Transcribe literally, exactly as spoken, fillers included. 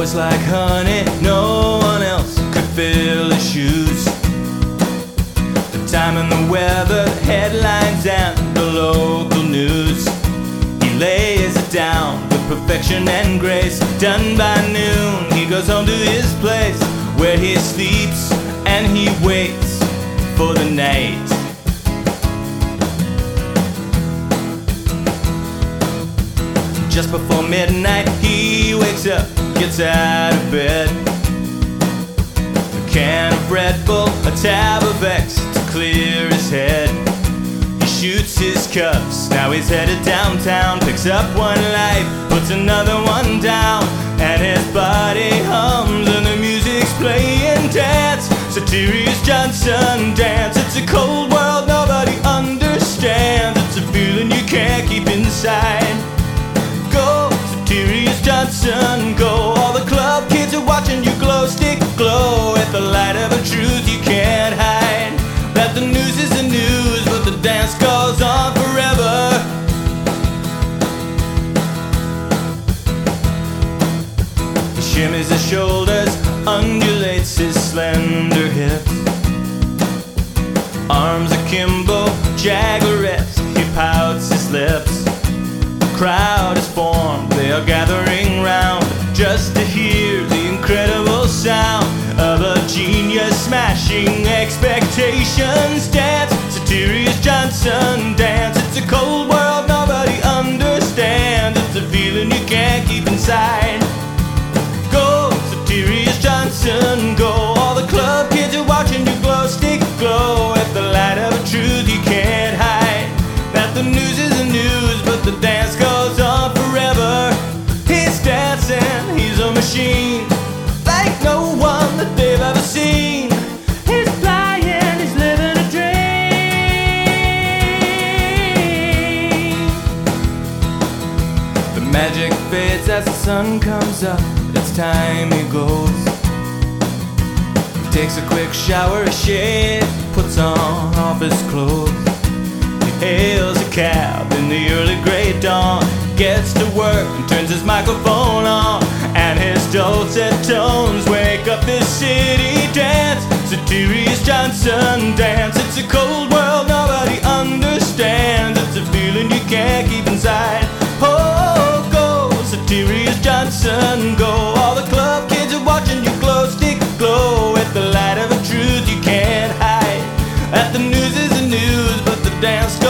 boys like honey, no one else could fill his shoes. The time and the weather, the headlines and the local news. He lays it down with perfection and grace. Done by noon, he goes home to his place, where he sleeps and he waits for the night. Just before midnight he wakes up, gets out of bed. A can of Red Bull, a tab of X to clear his head. He shoots his cuffs, now he's headed downtown. Picks up one life, puts another one down, and his body hums and the music's playing. Dance, Soterius Johnson, dance. It's a cold world nobody understands. It's a feeling you can't keep inside. Go, Soterius Johnson, go. All the club kids are watching you glow. Stick glow at the light of a truth you can't hide. That the news is the news, but the dance goes on forever. He shimmies his shoulders, undulates his slender hips. Arms akimbo, Jaguarettes, he pouts his lips. Crowd is formed, they are gathering round just to hear the incredible sound of a genius smashing expectations. Dance, Soterius Johnson, dance. It's a cold world nobody understands. It's a feeling you can't keep inside. Go, Soterius Johnson, go. All the club kids are watching you glow. Stick glow at the light of a truth you can't hide. That the news is the news, but the dance goes on forever. He's dancing, he's a machine like no one that they've ever seen. He's flying, he's living a dream. The magic fades as the sun comes up. It's time he goes. Takes a quick shower, a shave, puts on off his clothes. Hails a cab in the early grey dawn, gets to work and turns his microphone on, and his dulcet tones wake up this city. Dance, Soterius Johnson, dance. It's a cold world nobody understands. It's a feeling you can't keep inside. Oh, go, Soterius Johnson, go. All the club kids are watching you glow. Stick glow at the light of a truth you can't hide. That the news is the news, but the dance